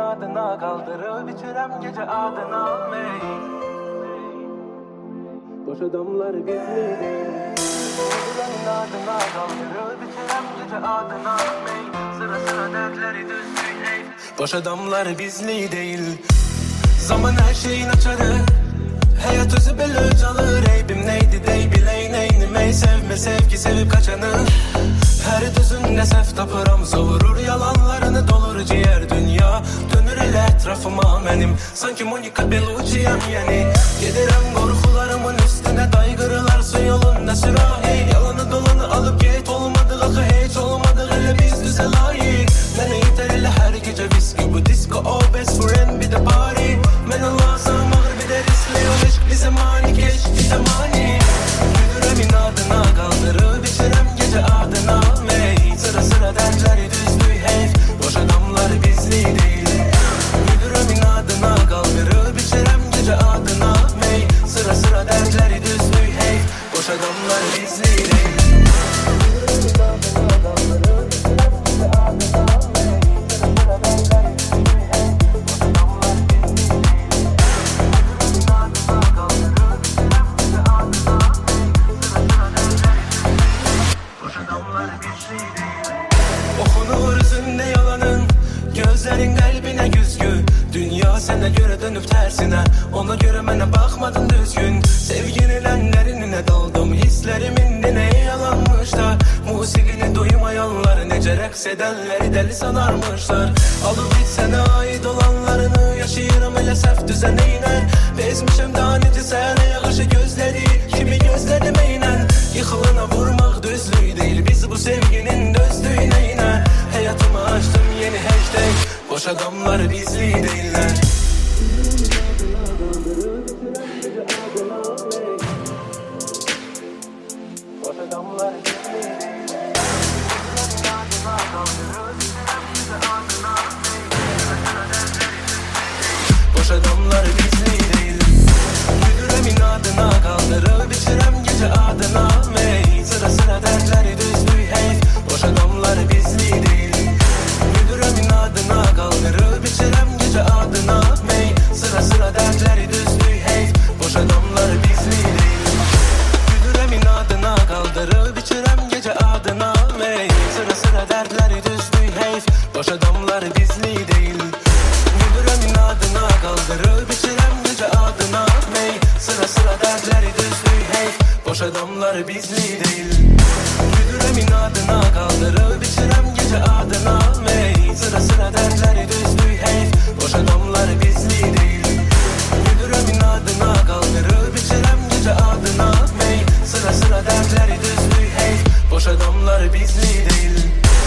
adına kaldırıp içirem gece adına mey. Boş adamlar gizli değil. Müdürümün adına kaldırıp içirem gece adına mey. Sıra sıra dertleri düzdü ey. Boş adamlar bizli değil. Zaman her şeyin açarı. Hayat özü belli çalır. Eybim neydi dey bileyin eynimey. Sevme sevgi sevip kaçanı. Her düzünde sef tapıram savurur. Yalanlarını dolur ciğer dünya. Dönür ele etrafıma benim. Sanki Monica Bellucci'yem yeni. Yedirem korkularımın üstüne. Daygırılar su yolunda sürahi. Yalanı dolanı alıp git. Olmadı akı hiç olmadı. Hele biz düze layık. Beni iter ele her gece viski. Bu disco o best friend bir de party. Ben Allah'sam ağır bir de riskli. O aşk bize mani geçti zamani. Müdüremin adına kaldırıp içirem gece adına mey. Sıra sıra dertleri düzdü hey. Boş adamlar bizli değil. Müdüremin adına kaldırıp içirem gece adına mey. Sıra sıra dertleri düzdü hey. Boş adamlar bizli değil. Gözlerin kalbine küskün. Dünya sana göre dönüp tersine. Ona göre bana bakmadın düzgün. Sevginin enlerine daldım. Hislerimin ne yalanmış da. Musikini duymayanlar nece reks edenleri deli sanarmışlar. Alıp gitsene ait olanlarını. Yaşayırım hele sef düzene iner. Bezmişim daha nice seneye karşı gözleri. Kimi gözlerim eynen. Yıkılana vurmak düzlüğü değil. Biz bu sevginin dözdüğüne iner. Hayatımı açtım yeni hashtag. Boş adamlar bizli değiller. Boş adamlar bizli değiller. Boş adamlar bizli değil. Müdüremin adına kaldırıp içirem gece adına mey. Sıra sıra dertleri düzdü hey. Boş adamlar bizli değil. Müdüremin adına kaldırıp içirem gece adına mey. Sıra sıra dertleri düzdü hey. Boş adamlar bizli değil. Müdüremin adına kaldırıp içirem gece adına mey. Sıra sıra dertleri düzdü hey. Boş adamlar bizli değil. Müdüremin adına kaldırıp içirem gece adına mey. Sıra sıra dertleri düzdü hey. Boş adamlar bizli değil. Müdüremin adına kaldırıp içirem gece adına mey. Sıra sıra dertleri düzdü hey. Boş adamlar bizli değil. Müdüremin adına kaldırıp içirem gece adına mey. Sıra sıra dertleri düzdü hey. Boş adamlar bizli değil.